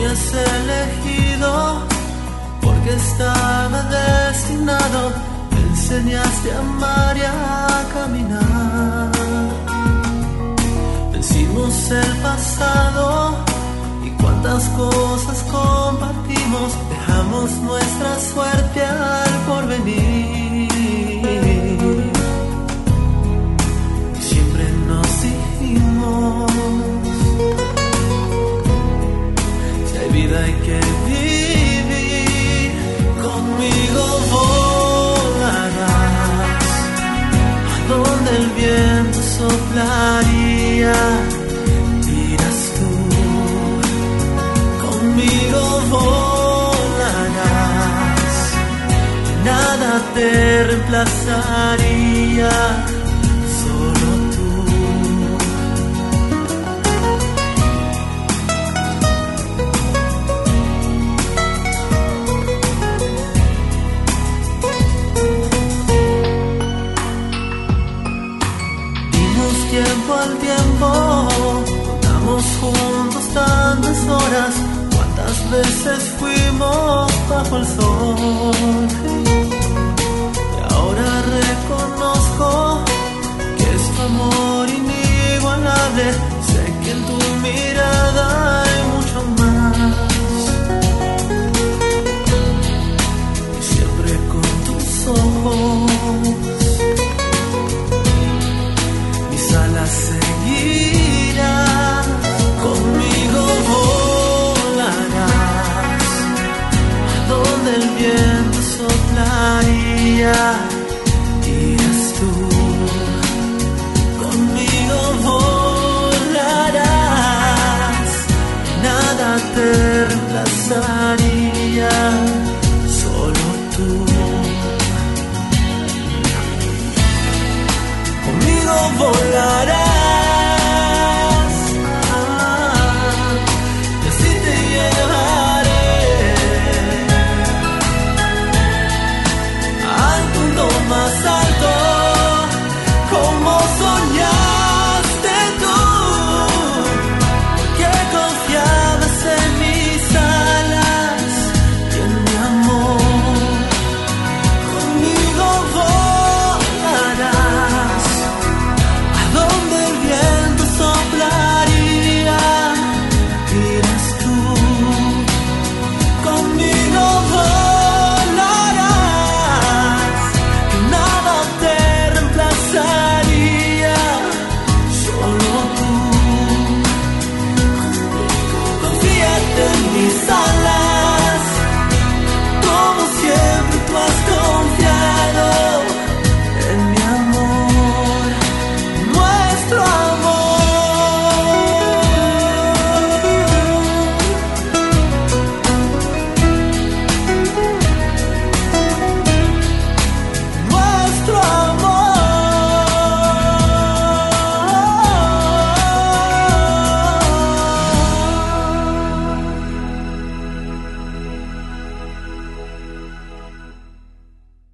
me has elegido porque estaba destinado. Me enseñaste a amar y a caminar. Vencimos el pasado y cuántas cosas compartimos. Dejamos nuestra suerte al porvenir. Y siempre nos dijimos: si hay vida hay que vivir. Conmigo volarás a donde el viento soplaría. Conmigo volarás, nada te reemplazaría, solo tú. Dimos tiempo al tiempo, contamos juntos tantas horas. ¿Cuántas veces fuimos bajo el sol? Y ahora reconozco que es tu amor inigualable. Sé que en tu mirada hay mucho más. Y siempre con tus ojos mis alas seguirán. Conmigo donde el viento soplaría, irás tú. Conmigo volarás, nada te reemplazaría, solo tú. Conmigo volarás.